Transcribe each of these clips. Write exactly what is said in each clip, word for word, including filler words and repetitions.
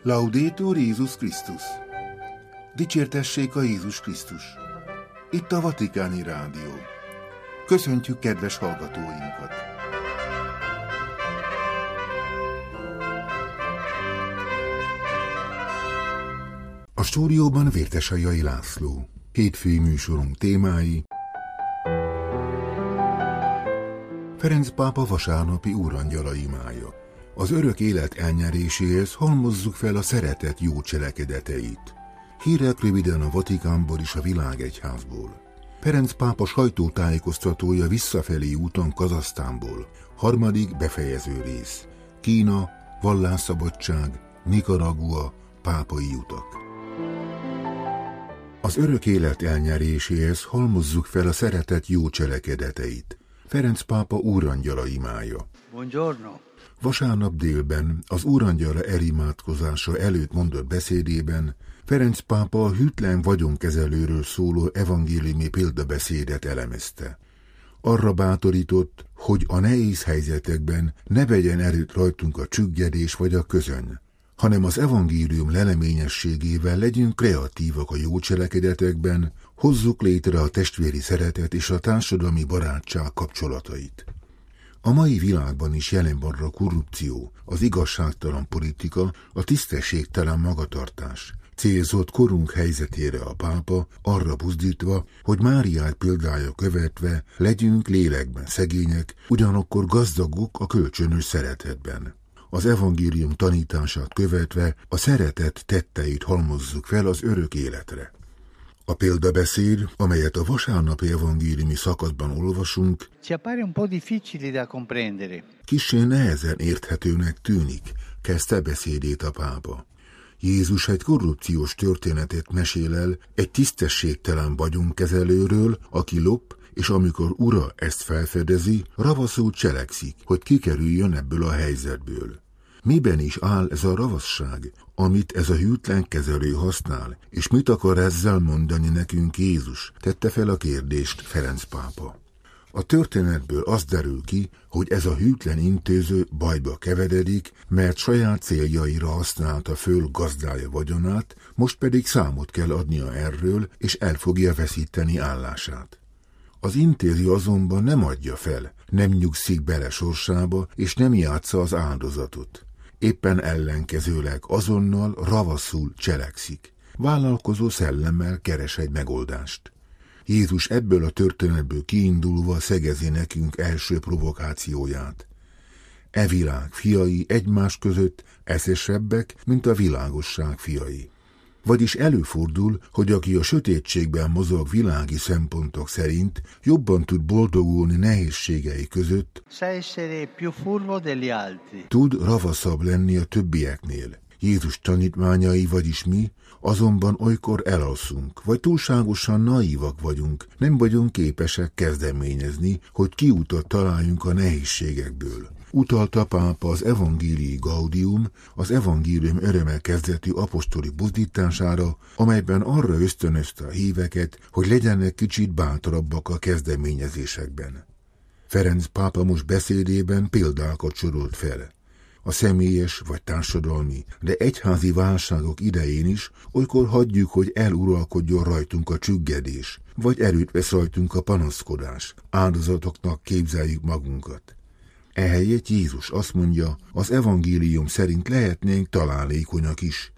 Laudetur Jézus Krisztus! Dicsértessék a Jézus Krisztus! Itt a Vatikáni Rádió. Köszöntjük kedves hallgatóinkat! A stúdióban Vértesajai László. Hétfői műsorunk témái: Ferenc pápa vasárnapi úrangyala imája. Az örök élet elnyeréséhez halmozzuk fel a szeretet jó cselekedeteit. Hírek röviden a Vatikánból és a világegyházból. Ferenc pápa sajtótájékoztatója visszafelé úton Kazahsztánból. Harmadik befejező rész. Kína, vallásszabadság, Nikaragua, pápai utak. Az örök élet elnyeréséhez halmozzuk fel a szeretet jó cselekedeteit. Ferenc pápa úrangyala imája. Buongiorno. Vasárnap délben az úrangyala elimádkozása előtt mondott beszédében Ferenc pápa a hűtlen vagyonkezelőről szóló evangéliumi példabeszédet elemezte. Arra bátorított, hogy a nehéz helyzetekben ne vegyen erőt rajtunk a csüggedés vagy a közöny, hanem az evangélium leleményességével legyünk kreatívak a jó cselekedetekben, hozzuk létre a testvéri szeretet és a társadalmi barátság kapcsolatait. A mai világban is jelen van a korrupció, az igazságtalan politika, a tisztességtelen magatartás. Célzott korunk helyzetére a pápa arra buzdítva, hogy Máriát példája követve legyünk lélekben szegények, ugyanakkor gazdagok a kölcsönös szeretetben. Az evangélium tanítását követve a szeretet tetteit halmozzuk fel az örök életre. A példabeszéd, amelyet a vasárnapi evangéliumi szakaszban olvasunk, kissé nehezen érthetőnek tűnik, kezdte beszédét a pápa. Jézus egy korrupciós történetet mesél el egy tisztességtelen vagyonkezelőről, aki lop, és amikor ura ezt felfedezi, ravaszul cselekszik, hogy kikerüljön ebből a helyzetből. Miben is áll ez a ravasság, amit ez a hűtlen kezelő használ, és mit akar ezzel mondani nekünk Jézus? Tette fel a kérdést Ferenc pápa. A történetből az derül ki, hogy ez a hűtlen intéző bajba keveredik, mert saját céljaira használta föl gazdája vagyonát, most pedig számot kell adnia erről, és el fogja veszíteni állását. Az intéző azonban nem adja fel, nem nyugszik bele sorsába, és nem játsza az áldozatot. Éppen ellenkezőleg azonnal ravaszul cselekszik. Vállalkozó szellemmel keres egy megoldást. Jézus ebből a történetből kiindulva szegezi nekünk első provokációját. E világ fiai egymás között eszesebbek, mint a világosság fiai. Vagyis előfordul, hogy aki a sötétségben mozog világi szempontok szerint, jobban tud boldogulni nehézségei között, tud ravaszabb lenni a többieknél. Jézus tanítványai, vagyis mi, azonban olykor elalszunk, vagy túlságosan naívak vagyunk, nem vagyunk képesek kezdeményezni, hogy kiutat találjunk a nehézségekből. Utalta pápa az Evangelii Gaudium, az evangélium örömmel kezdetű apostoli buzdítására, amelyben arra ösztönözte a híveket, hogy legyenek kicsit bátrabbak a kezdeményezésekben. Ferenc pápa most beszédében példákat sorolt fel. A személyes vagy társadalmi, de egyházi válságok idején is olykor hagyjuk, hogy eluralkodjon rajtunk a csüggedés, vagy erőt vesz rajtunk a panaszkodás, áldozatoknak képzeljük magunkat. Ehelyett Jézus azt mondja, az evangélium szerint lehetnénk találékonyak is.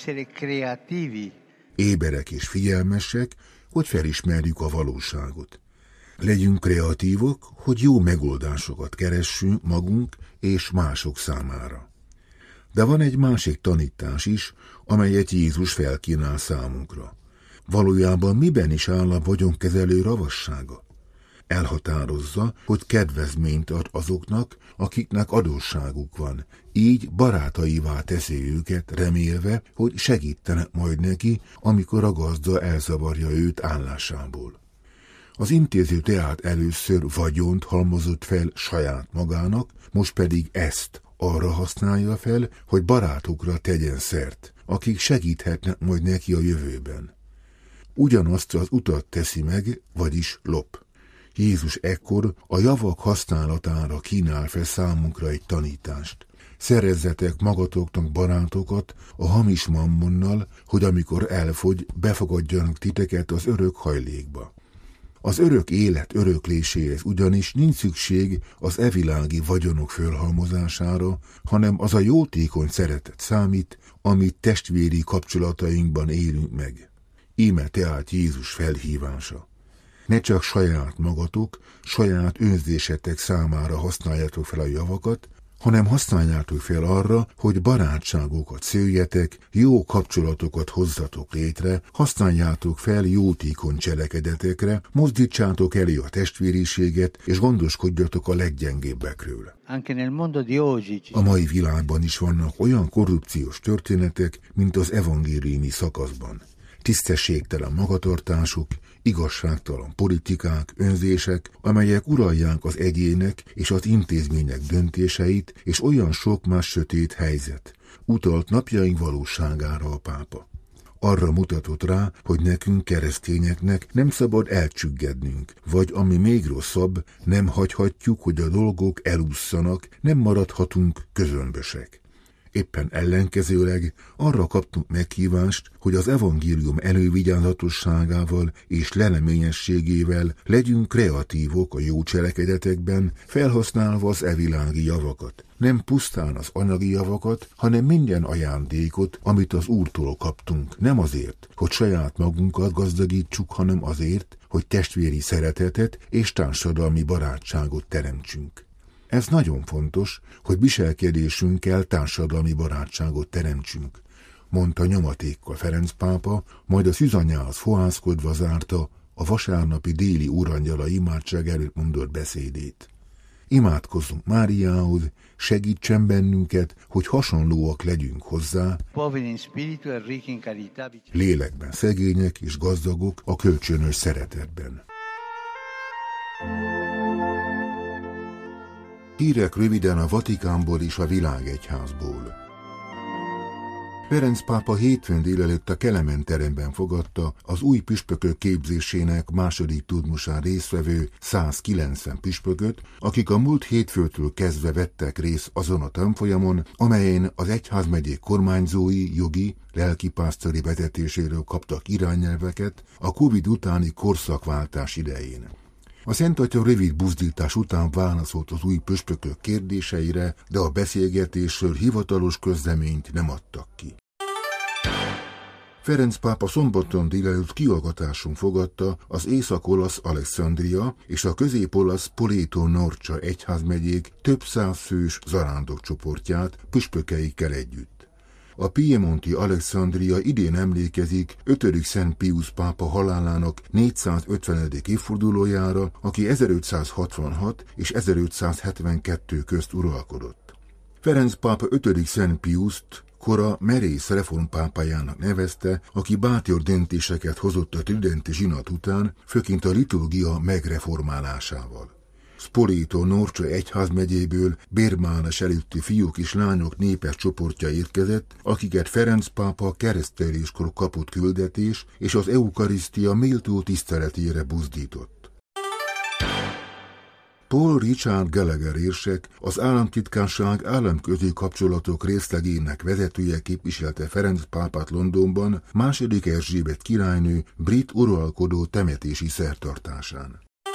Éberek és figyelmesek, hogy felismerjük a valóságot. Legyünk kreatívok, hogy jó megoldásokat keressünk magunk és mások számára. De van egy másik tanítás is, amelyet Jézus felkínál számunkra. Valójában miben is áll a vagyonkezelő ravassága? Elhatározza, hogy kedvezményt ad azoknak, akiknek adósságuk van, így barátaivá teszi őket, remélve, hogy segítenek majd neki, amikor a gazda elzavarja őt állásából. Az intéző tehát először vagyont halmozott fel saját magának, most pedig ezt arra használja fel, hogy barátokra tegyen szert, akik segíthetnek majd neki a jövőben. Ugyanazt az utat teszi meg, vagyis lop. Jézus ekkor a javak használatára kínál fel számunkra egy tanítást. Szerezzetek magatoknak barátokat a hamis mammonnal, hogy amikor elfogy, befogadjanak titeket az örök hajlékba. Az örök élet örökléséhez ugyanis nincs szükség az evilági vagyonok fölhalmozására, hanem az a jótékony szeretet számít, amit testvéri kapcsolatainkban élünk meg. Íme tehát Jézus felhívása. Ne csak saját magatok, saját önzésetek számára használjátok fel a javakat, hanem használjátok fel arra, hogy barátságokat szőjetek, jó kapcsolatokat hozzatok létre, használjátok fel jótékony cselekedetekre, mozdítsátok elé a testvériséget, és gondoskodjatok a leggyengébbekről. A mai világban is vannak olyan korrupciós történetek, mint az evangéliumi szakaszban. Tisztességtelen magatartások, igazságtalan politikák, önzések, amelyek uralják az egyének és az intézmények döntéseit, és olyan sok más sötét helyzet. Utalt napjaink valóságára a pápa. Arra mutatott rá, hogy nekünk keresztényeknek nem szabad elcsüggednünk, vagy ami még rosszabb, nem hagyhatjuk, hogy a dolgok elússzanak, nem maradhatunk közömbösek. Éppen ellenkezőleg arra kaptunk meghívást, hogy az evangélium elővigyázatosságával és leleményességével legyünk kreatívok a jó cselekedetekben, felhasználva az evilági javakat. Nem pusztán az anyagi javakat, hanem minden ajándékot, amit az Úrtól kaptunk. Nem azért, hogy saját magunkat gazdagítsuk, hanem azért, hogy testvéri szeretetet és társadalmi barátságot teremtsünk. Ez nagyon fontos, hogy viselkedésünkkel társadalmi barátságot teremtsünk, mondta nyomatékkal Ferenc pápa, majd a szűzanyához fohászkodva zárta a vasárnapi déli úrangyala imádság előtt mondott beszédét. Imádkozzunk Máriához, segítsen bennünket, hogy hasonlóak legyünk hozzá, lélekben szegények és gazdagok a kölcsönös szeretetben. Hírek röviden a Vatikánból és a világegyházból. Ferenc pápa hétfőn délelőtt a Kelemen teremben fogadta az új püspökök képzésének második turnusán résztvevő százkilencven püspököt, akik a múlt hétfőtől kezdve vettek részt azon a tanfolyamon, amelyen az egyházmegyék kormányzói, jogi, lelkipásztori vezetéséről kaptak irányelveket a Covid utáni korszakváltás idején. A Szent Atya rövid buzdítás után válaszolt az új püspökök kérdéseire, de a beszélgetésről hivatalos közleményt nem adtak ki. Ferenc pápa szombaton délelőtt kihallgatáson fogadta az észak-olasz Alexandria és a közép-olasz Spoleto Norcia egyházmegyék több száz fős zarándokcsoportját püspökeikkel együtt. A piemonti Alexandria idén emlékezik ötödik Szent Piusz pápa halálának négyszázötvenedik évfordulójára, aki ezerötszázhatvanhat és ezerötszázhetvenkettő közt uralkodott. Ferenc pápa ötödik Szent Piuszt kora merész reformpápájának nevezte, aki bátor döntéseket hozott a tridenti zsinat után, főként a liturgia megreformálásával. Spoleto Norcia egyházmegyéből bérmálás előtti fiúk és lányok népes csoportja érkezett, akiket Ferenc pápa kereszteléskor kapott küldetés és az eukarisztia méltó tiszteletére buzdított. Paul Richard Gallagher érsek, az államtitkárság államközi kapcsolatok részlegének vezetője képviselte Ferenc pápát Londonban második Erzsébet királynő brit uralkodó temetési szertartásán.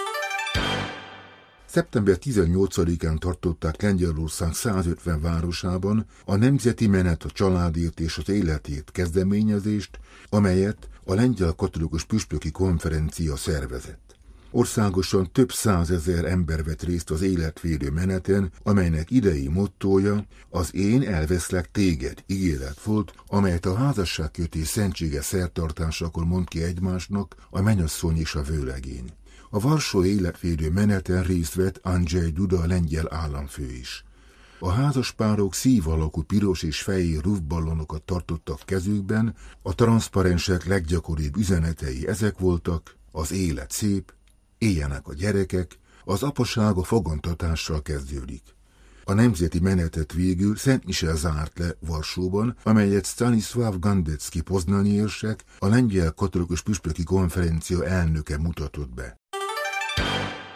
szeptember tizennyolcadikán tartották Lengyelország százötven városában a Nemzeti Menet a családért és az életért kezdeményezést, amelyet a Lengyel Katolikus Püspöki Konferencia szervezett. Országosan több százezer ember vett részt az életvédő meneten, amelynek idei mottója az Én elveszlek téged ígéret volt, amelyet a házasságkötés szentsége szertartásakor mond ki egymásnak a mennyasszony és a vőlegény. A varsói életvédő meneten részt vett Andrzej Duda lengyel államfő is. A házaspárok szív alakú piros és fehér rúfballonokat tartottak kezükben, a transzparensek leggyakoribb üzenetei ezek voltak: az élet szép, éljenek a gyerekek, az apaság a fogantatással kezdődik. A nemzeti menetet végül Szent Michel zárt le Varsóban, amelyet Stanisław Gandecki poznani érsek, a Lengyel Katolikus Püspöki Konferencia elnöke mutatott be.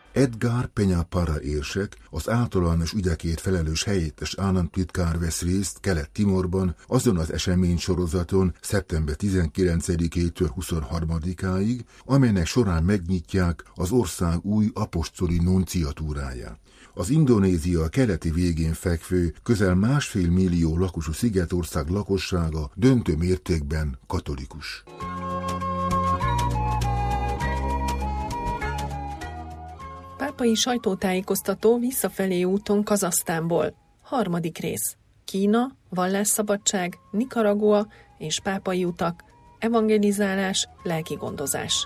Edgar Peña Parra érsek, az általános ügyekért felelős helyettes államtitkár vesz részt Kelet-Timorban azon az eseménysorozaton szeptember tizenkilencedikétől huszonharmadikáig, amelynek során megnyitják az ország új apostoli nunciatúráját. Az Indonézia keleti végén fekvő, közel másfél millió lakosú szigetország lakossága döntő mértékben katolikus. Pápai sajtótájékoztató visszafelé úton Kazahsztánból. Harmadik rész. Kína, vallásszabadság, Nikaragua és pápai utak, evangelizálás, lelkigondozás.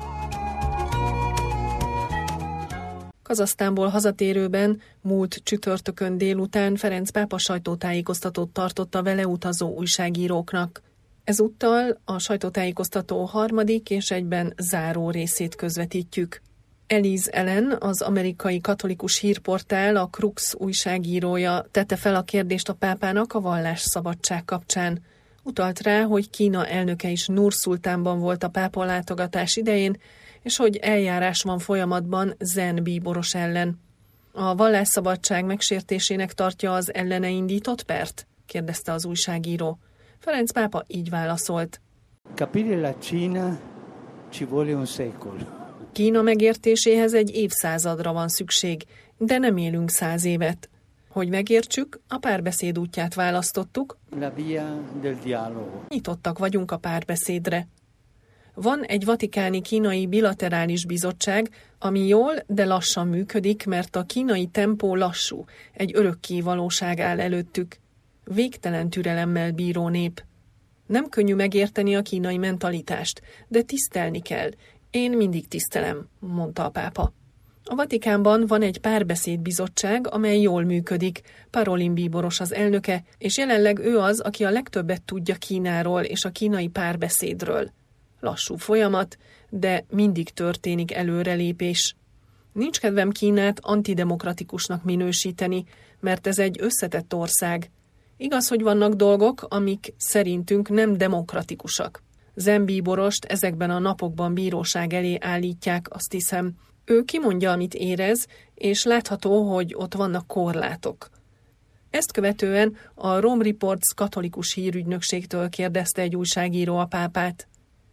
Kazahsztánból hazatérőben múlt csütörtökön délután Ferenc pápa sajtótájékoztatót tartott a vele utazó újságíróknak. Ezúttal a sajtótájékoztató harmadik és egyben záró részét közvetítjük. Elise Ellen, az amerikai katolikus hírportál, a Crux újságírója tette fel a kérdést a pápának a vallásszabadság kapcsán. Utalt rá, hogy Kína elnöke is Nur-Szultánban volt a pápa látogatás idején, és hogy eljárás van folyamatban zen bíboros ellen. A vallásszabadság megsértésének tartja az ellene indított pert? Kérdezte az újságíró. Ferenc pápa így válaszolt. Capire la Cina ci vuole un secolo. Kína megértéséhez egy évszázadra van szükség, de nem élünk száz évet. Hogy megértsük, a párbeszéd útját választottuk. La via del dialogo. Nyitottak vagyunk a párbeszédre. Van egy vatikáni kínai bilaterális bizottság, ami jól, de lassan működik, mert a kínai tempó lassú, egy örökké valóság áll előttük. Végtelen türelemmel bíró nép. Nem könnyű megérteni a kínai mentalitást, de tisztelni kell. Én mindig tisztelem, mondta a pápa. A Vatikánban van egy párbeszédbizottság, amely jól működik. Parolin bíboros az elnöke, és jelenleg ő az, aki a legtöbbet tudja Kínáról és a kínai párbeszédről. Lassú folyamat, de mindig történik előrelépés. Nincs kedvem Kínát antidemokratikusnak minősíteni, mert ez egy összetett ország. Igaz, hogy vannak dolgok, amik szerintünk nem demokratikusak. Zen bíborost ezekben a napokban bíróság elé állítják, azt hiszem. Ő kimondja, amit érez, és látható, hogy ott vannak korlátok. Ezt követően a Rome Reports katolikus hírügynökségtől kérdezte egy újságíró a pápát.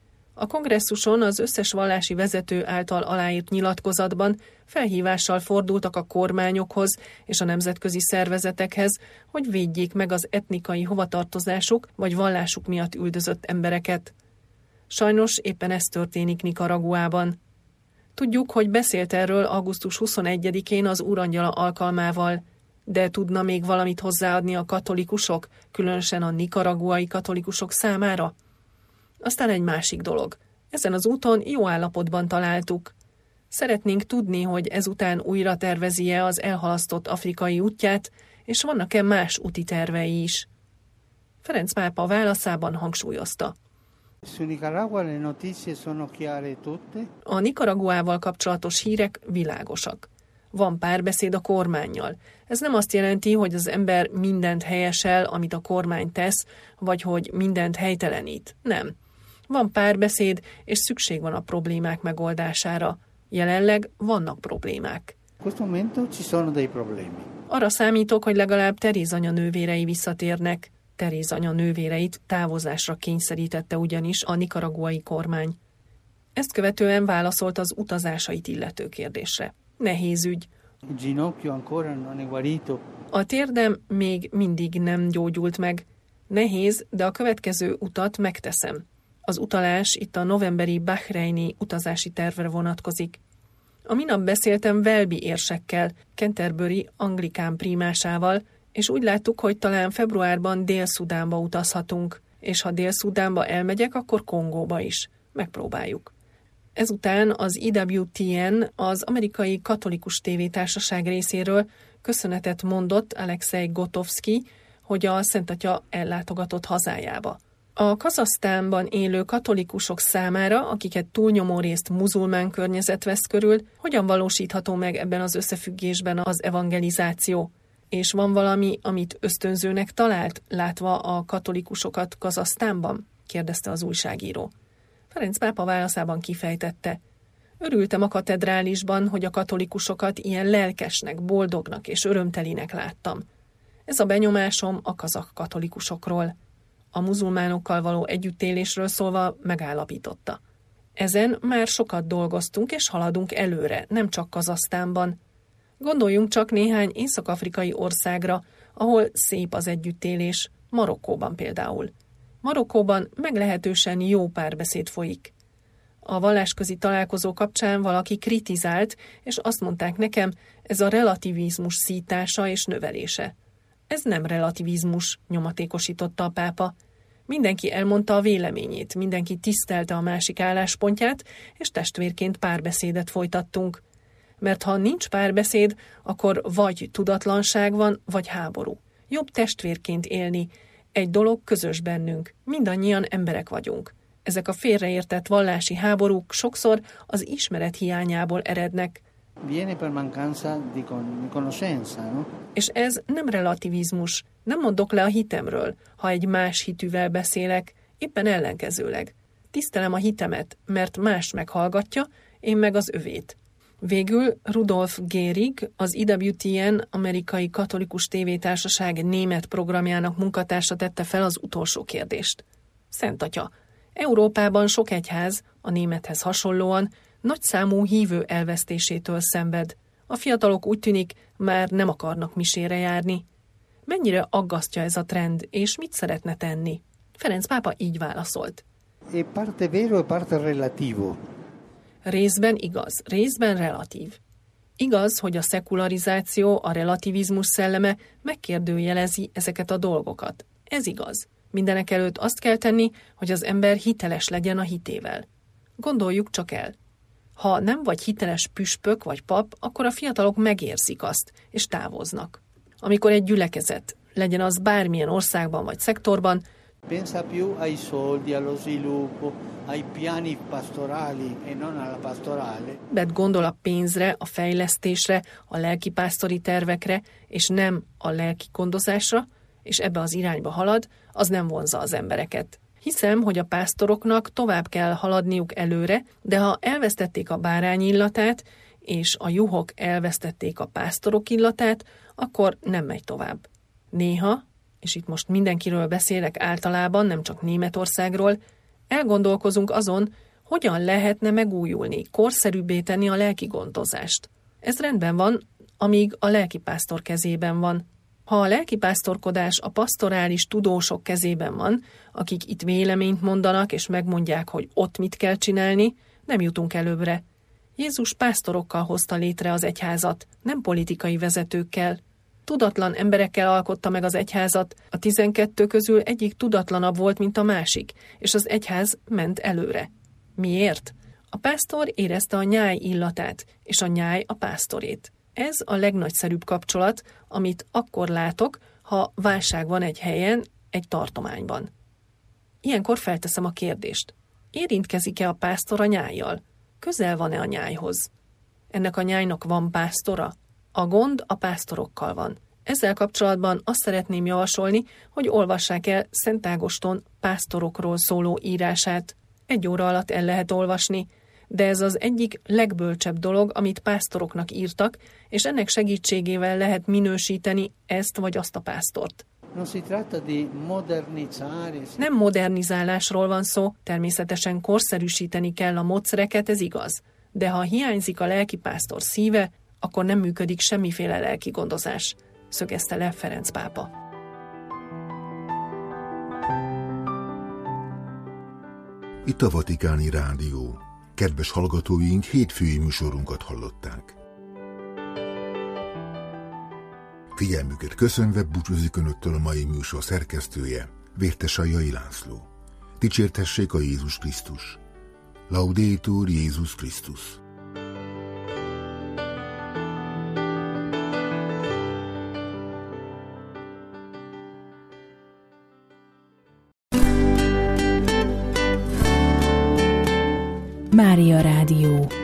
A kongresszuson az összes vallási vezető által aláírt nyilatkozatban felhívással fordultak a kormányokhoz és a nemzetközi szervezetekhez, hogy védjék meg az etnikai hovatartozásuk vagy vallásuk miatt üldözött embereket. Sajnos éppen ez történik Nikaraguában. Tudjuk, hogy beszélt erről augusztus huszonegyedikén az Úrangyala alkalmával, de tudna még valamit hozzáadni a katolikusok, különösen a nikaraguai katolikusok számára? Aztán egy másik dolog. Ezen az úton jó állapotban találtuk. Szeretnénk tudni, hogy ezután újra tervezi-e az elhalasztott afrikai útját, és vannak-e más úti tervei is. Ferenc pápa válaszában hangsúlyozta. A Nikaraguával kapcsolatos hírek világosak. Van párbeszéd a kormánnyal. Ez nem azt jelenti, hogy az ember mindent helyesel, amit a kormány tesz, vagy hogy mindent helytelenít. Nem. Van párbeszéd, és szükség van a problémák megoldására. Jelenleg vannak problémák. Arra számítok, hogy legalább Teréz anya nővérei visszatérnek. Teréz anya nővéreit távozásra kényszerítette ugyanis a nikaraguai kormány. Ezt követően válaszolt az utazásait illető kérdésre. Nehéz ügy. A térdem még mindig nem gyógyult meg. Nehéz, de a következő utat megteszem. Az utalás itt a novemberi bahreini utazási tervre vonatkozik. A minap beszéltem Welby érsekkel, Canterbury anglikán prímásával, és úgy láttuk, hogy talán februárban Dél-Szudánba utazhatunk, és ha Dél-Szudánba elmegyek, akkor Kongóba is. Megpróbáljuk. Ezután az I W T N, az amerikai katolikus tévétársaság részéről köszönetet mondott Alexei Gotovszky, hogy a Szent Atya ellátogatott hazájába. A Kazahsztánban élő katolikusok számára, akiket túlnyomó részt muzulmán környezet vesz körül, hogyan valósítható meg ebben az összefüggésben az evangelizáció? És van valami, amit ösztönzőnek talált, látva a katolikusokat Kazahsztánban? Kérdezte az újságíró. Ferenc pápa válaszában kifejtette. Örültem a katedrálisban, hogy a katolikusokat ilyen lelkesnek, boldognak és örömtelinek láttam. Ez a benyomásom a kazakh katolikusokról. A muzulmánokkal való együttélésről szólva megállapította. Ezen már sokat dolgoztunk és haladunk előre, nem csak Kazahsztánban. Gondoljunk csak néhány észak-afrikai országra, ahol szép az együttélés, Marokkóban például. Marokkóban meglehetősen jó párbeszéd folyik. A vallásközi találkozó kapcsán valaki kritizált, és azt mondták nekem, ez a relativizmus szítása és növelése. Ez nem relativizmus, nyomatékosította a pápa. Mindenki elmondta a véleményét, mindenki tisztelte a másik álláspontját, és testvérként párbeszédet folytattunk. Mert ha nincs párbeszéd, akkor vagy tudatlanság van, vagy háború. Jobb testvérként élni. Egy dolog közös bennünk. Mindannyian emberek vagyunk. Ezek a félreértett vallási háborúk sokszor az ismeret hiányából erednek. Viene per mancanza di conoscenza, no? És ez nem relativizmus. Nem mondok le a hitemről, ha egy más hitűvel beszélek, éppen ellenkezőleg. Tisztelem a hitemet, mert más meghallgatja, én meg az övét. Végül Rudolf Gehrig, az I W T N amerikai katolikus tévétársaság német programjának munkatársa tette fel az utolsó kérdést. Szent Atya, Európában sok egyház, a némethez hasonlóan, nagyszámú hívő elvesztésétől szenved. A fiatalok úgy tűnik, már nem akarnak misére járni. Mennyire aggasztja ez a trend, és mit szeretne tenni? Ferenc pápa így válaszolt. E parte vero e parte relativo. Részben igaz, részben relatív. Igaz, hogy a szekularizáció, a relativizmus szelleme megkérdőjelezi ezeket a dolgokat. Ez igaz. Mindenekelőtt azt kell tenni, hogy az ember hiteles legyen a hitével. Gondoljuk csak el. Ha nem vagy hiteles püspök vagy pap, akkor a fiatalok megérzik azt, és távoznak. Amikor egy gyülekezet, legyen az bármilyen országban vagy szektorban, Pensa più ai soldi, allo sviluppo, ai piani pastorali e non alla pastorale. Bet gondol a pénzre, a fejlesztésre, a lelkipásztori tervekre, és nem a lelki gondozásra, és ebbe az irányba halad, az nem vonzza az embereket. Hiszem, hogy a pásztoroknak tovább kell haladniuk előre, de ha elvesztették a bárány illatát, és a juhok elvesztették a pásztorok illatát, akkor nem megy tovább. Néha, és itt most mindenkiről beszélek általában, nem csak Németországról, elgondolkozunk azon, hogyan lehetne megújulni, korszerűbbé tenni a lelki gondozást. Ez rendben van, amíg a lelkipásztor kezében van. Ha a lelkipásztorkodás a pastorális tudósok kezében van, akik itt véleményt mondanak és megmondják, hogy ott mit kell csinálni, nem jutunk előbbre. Jézus pásztorokkal hozta létre az egyházat, nem politikai vezetőkkel. Tudatlan emberekkel alkotta meg az egyházat, a tizenkettő közül egyik tudatlanabb volt, mint a másik, és az egyház ment előre. Miért? A pásztor érezte a nyáj illatát, és a nyáj a pásztorét. Ez a legnagyszerűbb kapcsolat, amit akkor látok, ha válság van egy helyen, egy tartományban. Ilyenkor felteszem a kérdést. Érintkezik-e a pásztor a nyájjal? Közel van-e a nyájhoz? Ennek a nyájnak van pásztora? A gond a pásztorokkal van. Ezzel kapcsolatban azt szeretném javasolni, hogy olvassák el Szent Ágoston pásztorokról szóló írását. Egy óra alatt el lehet olvasni, de ez az egyik legbölcsebb dolog, amit pásztoroknak írtak, és ennek segítségével lehet minősíteni ezt vagy azt a pásztort. Nem modernizálásról van szó, természetesen korszerűsíteni kell a módszereket, ez igaz. De ha hiányzik a lelkipásztor szíve, akkor nem működik semmiféle lelki gondozás, szögezte le Ferenc pápa. Itt a Vatikáni Rádió. Kedves hallgatóink, hétfői műsorunkat hallották. Figyelmüket köszönve búcsúzik önöktől a mai műsor szerkesztője, Vértesai László. Dicsértessék a Jézus Krisztus. Laudetur Jézus Krisztus. Mária Rádió.